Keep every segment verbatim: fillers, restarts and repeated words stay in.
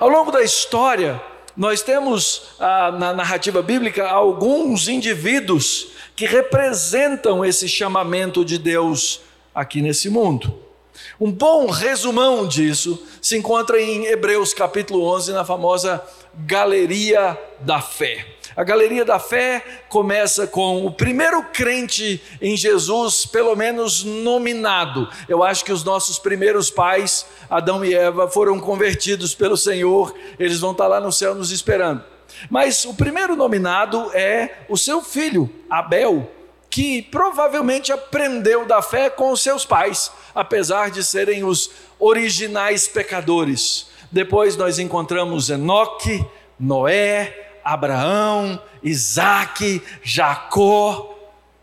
Ao longo da história, nós temos ah, na narrativa bíblica alguns indivíduos que representam esse chamamento de Deus aqui nesse mundo. Um bom resumão disso se encontra em Hebreus capítulo onze, na famosa Galeria da Fé. A Galeria da Fé começa com o primeiro crente em Jesus, pelo menos nominado. Eu acho que os nossos primeiros pais, Adão e Eva, foram convertidos pelo Senhor. Eles vão estar lá no céu nos esperando. Mas o primeiro nominado é o seu filho, Abel, que provavelmente aprendeu da fé com os seus pais, apesar de serem os originais pecadores. Depois nós encontramos Enoque, Noé, Abraão, Isaque, Jacó.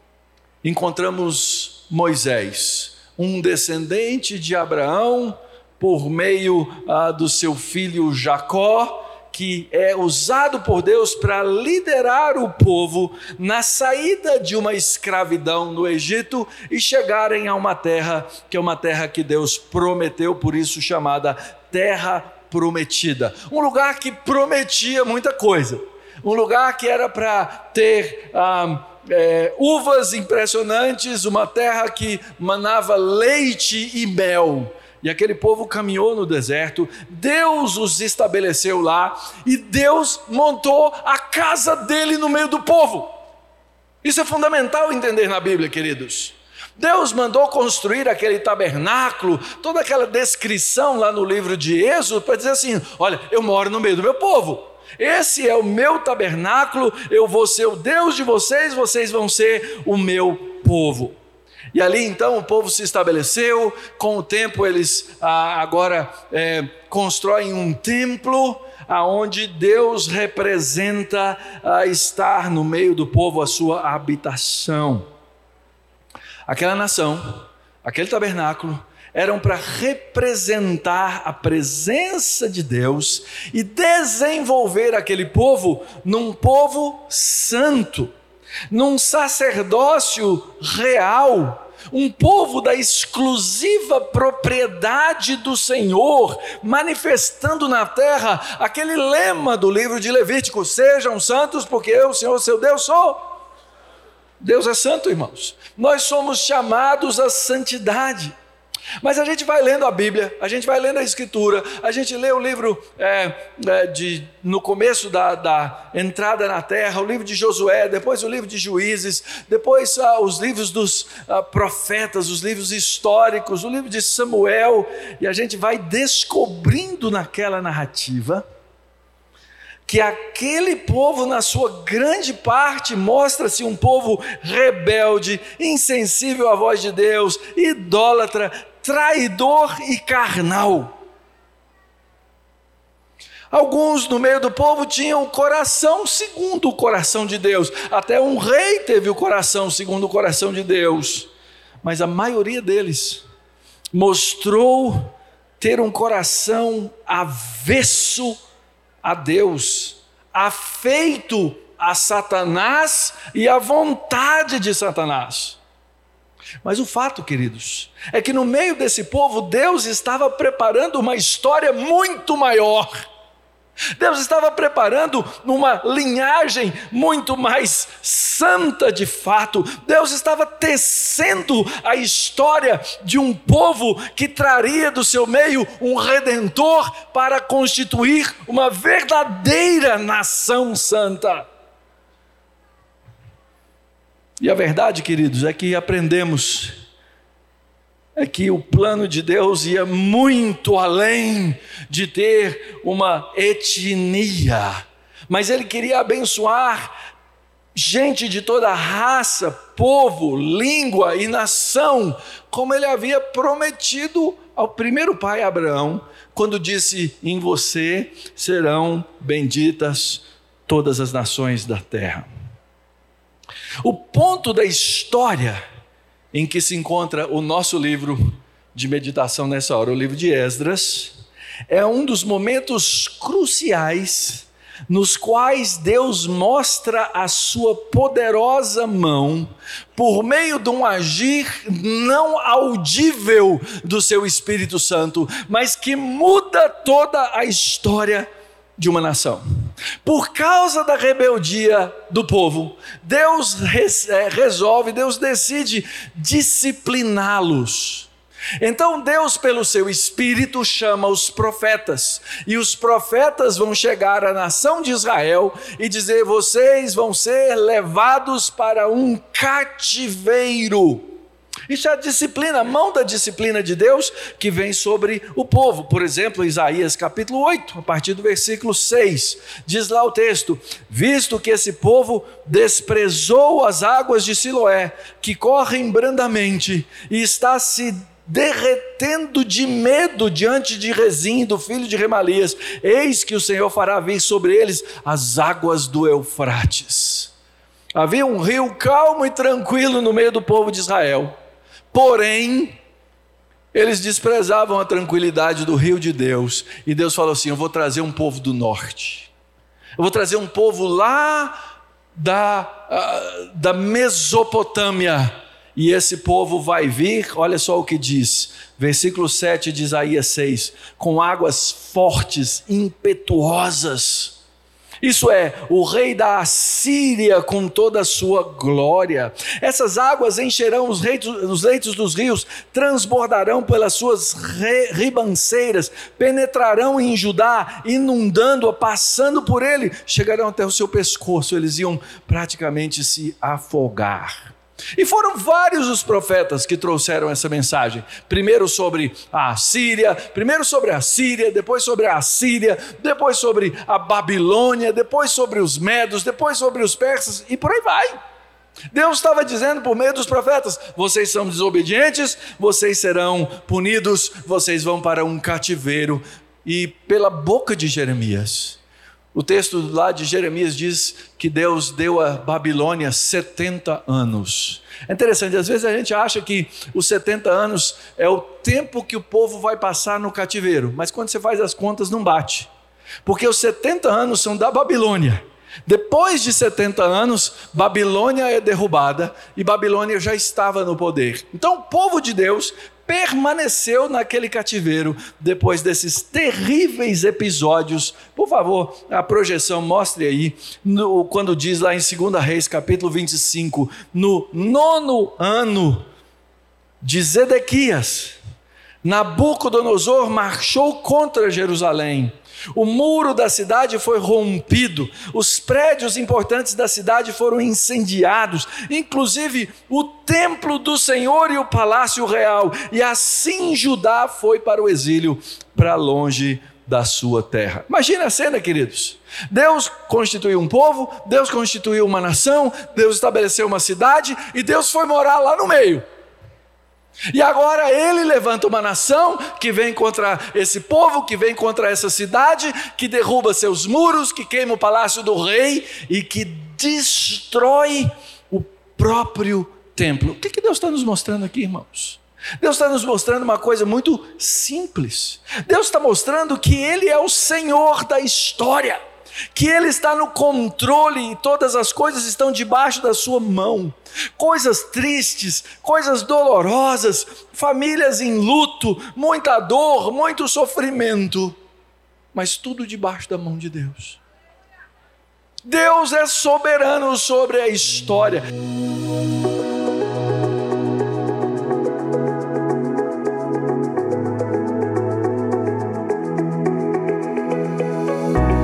Encontramos Moisés, um descendente de Abraão, por meio ah, do seu filho Jacó, que é usado por Deus para liderar o povo na saída de uma escravidão no Egito e chegarem a uma terra que é uma terra que Deus prometeu, por isso chamada Terra Prometida. Um lugar que prometia muita coisa, um lugar que era para ter ah, é, uvas impressionantes, uma terra que manava leite e mel. E aquele povo caminhou no deserto, Deus os estabeleceu lá e Deus montou a casa dele no meio do povo. Isso é fundamental entender na Bíblia, queridos. Deus mandou construir aquele tabernáculo, toda aquela descrição lá no livro de Êxodo, para dizer assim: olha, eu moro no meio do meu povo, esse é o meu tabernáculo, eu vou ser o Deus de vocês, vocês vão ser o meu povo. E ali então o povo se estabeleceu. Com o tempo eles ah, agora é, constroem um templo, aonde Deus representa ah, estar no meio do povo, a sua habitação. Aquela nação, aquele tabernáculo, eram para representar a presença de Deus e desenvolver aquele povo num povo santo, num sacerdócio real, um povo da exclusiva propriedade do Senhor, manifestando na terra aquele lema do livro de Levítico: sejam santos porque eu, Senhor, seu Deus, sou. Deus é santo, irmãos. Nós somos chamados à santidade. Mas a gente vai lendo a Bíblia, a gente vai lendo a Escritura, a gente lê o livro é, é, de, no começo da, da entrada na terra, o livro de Josué, depois o livro de Juízes, depois ah, os livros dos ah, profetas, os livros históricos, o livro de Samuel, e a gente vai descobrindo naquela narrativa que aquele povo, na sua grande parte, mostra-se um povo rebelde, insensível à voz de Deus, idólatra, traidor e carnal. Alguns no meio do povo tinham o coração segundo o coração de Deus. Até um rei teve o coração segundo o coração de Deus. Mas a maioria deles mostrou ter um coração avesso a Deus, afeito a Satanás e à vontade de Satanás. Mas o fato, queridos, é que no meio desse povo Deus estava preparando uma história muito maior. Deus estava preparando uma linhagem muito mais santa de fato. Deus estava tecendo a história de um povo que traria do seu meio um redentor para constituir uma verdadeira nação santa. E a verdade, queridos, é que aprendemos é que o plano de Deus ia muito além de ter uma etnia, mas Ele queria abençoar gente de toda raça, povo, língua e nação, como Ele havia prometido ao primeiro pai Abraão, quando disse: em você serão benditas todas as nações da terra. O ponto da história em que se encontra o nosso livro de meditação nessa hora, o livro de Esdras, é um dos momentos cruciais nos quais Deus mostra a sua poderosa mão por meio de um agir não audível do seu Espírito Santo, mas que muda toda a história de uma nação. Por causa da rebeldia do povo, Deus resolve, Deus decide discipliná-los. Então Deus, pelo seu Espírito, chama os profetas, e os profetas vão chegar à nação de Israel e dizer: vocês vão ser levados para um cativeiro. Isso é a disciplina, a mão da disciplina de Deus que vem sobre o povo. Por exemplo, Isaías capítulo oito, a partir do versículo seis, diz lá o texto: visto que esse povo desprezou as águas de Siloé, que correm brandamente, e está se derretendo de medo diante de Rezim, do filho de Remalias, eis que o Senhor fará vir sobre eles as águas do Eufrates. Havia um rio calmo e tranquilo no meio do povo de Israel, porém eles desprezavam a tranquilidade do rio de Deus, e Deus falou assim: eu vou trazer um povo do norte, eu vou trazer um povo lá da, da Mesopotâmia, e esse povo vai vir, olha só o que diz, versículo sete de Isaías seis, com águas fortes, impetuosas. Isso é, o rei da Assíria com toda a sua glória. Essas águas encherão os leitos, os leitos dos rios, transbordarão pelas suas re, ribanceiras, penetrarão em Judá, inundando-a, passando por ele, chegarão até o seu pescoço, eles iam praticamente se afogar. E foram vários os profetas que trouxeram essa mensagem, primeiro sobre a Síria, primeiro sobre a Síria, depois sobre a Assíria, depois sobre a Babilônia, depois sobre os medos, depois sobre os persas, e por aí vai. Deus estava dizendo por meio dos profetas: vocês são desobedientes, vocês serão punidos, vocês vão para um cativeiro. E pela boca de Jeremias, o texto lá de Jeremias diz que Deus deu a Babilônia setenta anos. É interessante, às vezes a gente acha que os setenta anos é o tempo que o povo vai passar no cativeiro, mas quando você faz as contas não bate, porque os setenta anos são da Babilônia. Depois de setenta anos, Babilônia é derrubada e Babilônia já estava no poder. Então o povo de Deus permaneceu naquele cativeiro depois desses terríveis episódios. Por favor, a projeção mostre aí, no, quando diz lá em Segunda Reis, capítulo vinte e cinco, no nono ano de Zedequias, Nabucodonosor marchou contra Jerusalém. O muro da cidade foi rompido, os prédios importantes da cidade foram incendiados, inclusive o templo do Senhor e o palácio real, e assim Judá foi para o exílio, para longe da sua terra. Imagina a cena, queridos. Deus constituiu um povo, Deus constituiu uma nação, Deus estabeleceu uma cidade, e Deus foi morar lá no meio. E agora ele levanta uma nação que vem contra esse povo, que vem contra essa cidade, que derruba seus muros, que queima o palácio do rei e que destrói o próprio templo. O que, que Deus está nos mostrando aqui, irmãos? Deus está nos mostrando uma coisa muito simples. Deus está mostrando que Ele é o Senhor da história, que Ele está no controle e todas as coisas estão debaixo da sua mão. Coisas tristes, coisas dolorosas, famílias em luto, muita dor, muito sofrimento, mas tudo debaixo da mão de Deus. Deus é soberano sobre a história.